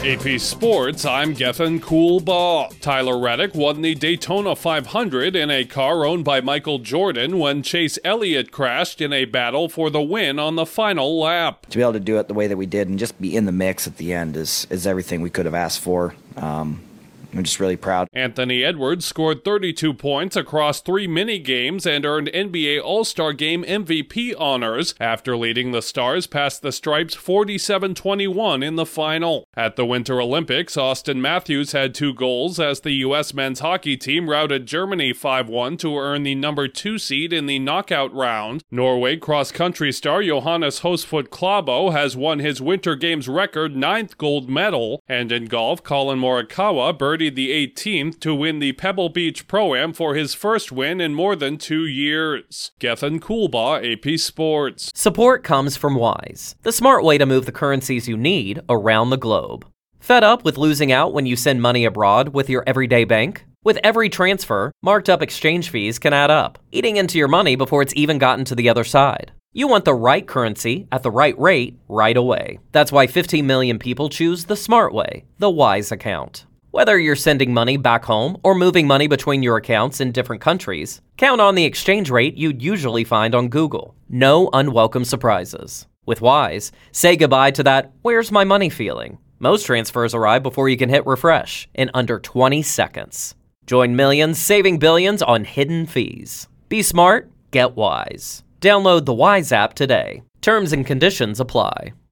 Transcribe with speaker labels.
Speaker 1: AP Sports, I'm Gethin Coolbaugh. Tyler Reddick won the Daytona 500 in a car owned by Michael Jordan when Chase Elliott crashed in a battle for the win on the final lap.
Speaker 2: To be able to do it the way that we did and just be in the mix at the end is everything we could have asked for. I'm just really proud.
Speaker 1: Anthony Edwards scored 32 points across 3 mini-games and earned NBA All-Star Game MVP honors after leading the Stars past the Stripes 47-21 in the final. At the Winter Olympics, Austin Matthews had 2 goals as the U.S. men's hockey team routed Germany 5-1 to earn the number 2 seed in the knockout round. Norway cross-country star Johannes Høsflot Klæbo has won his Winter Games record 9th gold medal, and in golf, Colin Morikawa birdied the 18th to win the Pebble Beach Pro-Am for his first win in more than 2 years. Gethin Coolbaugh, AP Sports.
Speaker 3: Support comes from Wise, the smart way to move the currencies you need around the globe. Fed up with losing out when you send money abroad with your everyday bank? With every transfer, marked up exchange fees can add up, eating into your money before it's even gotten to the other side. You want the right currency at the right rate right away. That's why 15 million people choose the smart way, the Wise account. Whether you're sending money back home or moving money between your accounts in different countries, count on the exchange rate you'd usually find on Google. No unwelcome surprises. With Wise, say goodbye to that "where's my money" feeling. Most transfers arrive before you can hit refresh in under 20 seconds. Join millions saving billions on hidden fees. Be smart, get Wise. Download the Wise app today. Terms and conditions apply.